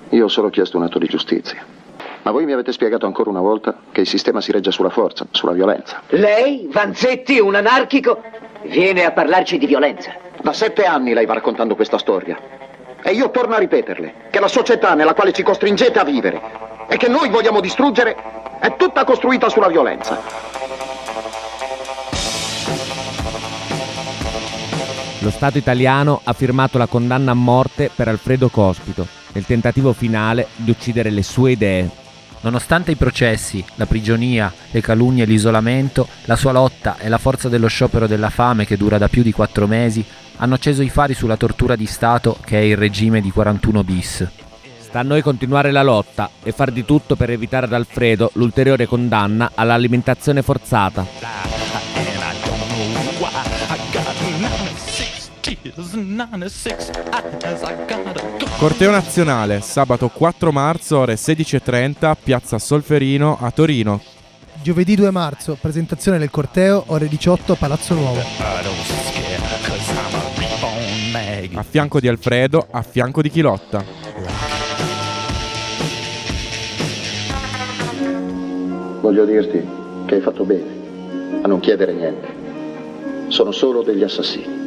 Io ho solo chiesto un atto di giustizia. Ma voi mi avete spiegato ancora una volta che il sistema si regge sulla forza, sulla violenza. Lei, Vanzetti, un anarchico, viene a parlarci di violenza. Da 7 anni lei va raccontando questa storia. E io torno a ripeterle che la società nella quale ci costringete a vivere e che noi vogliamo distruggere è tutta costruita sulla violenza. Lo Stato italiano ha firmato la condanna a morte per Alfredo Cospito nel tentativo finale di uccidere le sue idee. Nonostante i processi, la prigionia, le calunnie e l'isolamento, la sua lotta e la forza dello sciopero della fame che dura da più di 4 mesi hanno acceso i fari sulla tortura di Stato che è il regime di 41 bis. Sta a noi continuare la lotta e far di tutto per evitare ad Alfredo l'ulteriore condanna all'alimentazione forzata. Corteo nazionale, sabato 4 marzo, ore 16:30, piazza Solferino a Torino. Giovedì 2 marzo, presentazione del corteo, ore 18, Palazzo Nuovo. A fianco di Alfredo, a fianco di chi lotta. Voglio dirti che hai fatto bene a non chiedere niente. Sono solo degli assassini.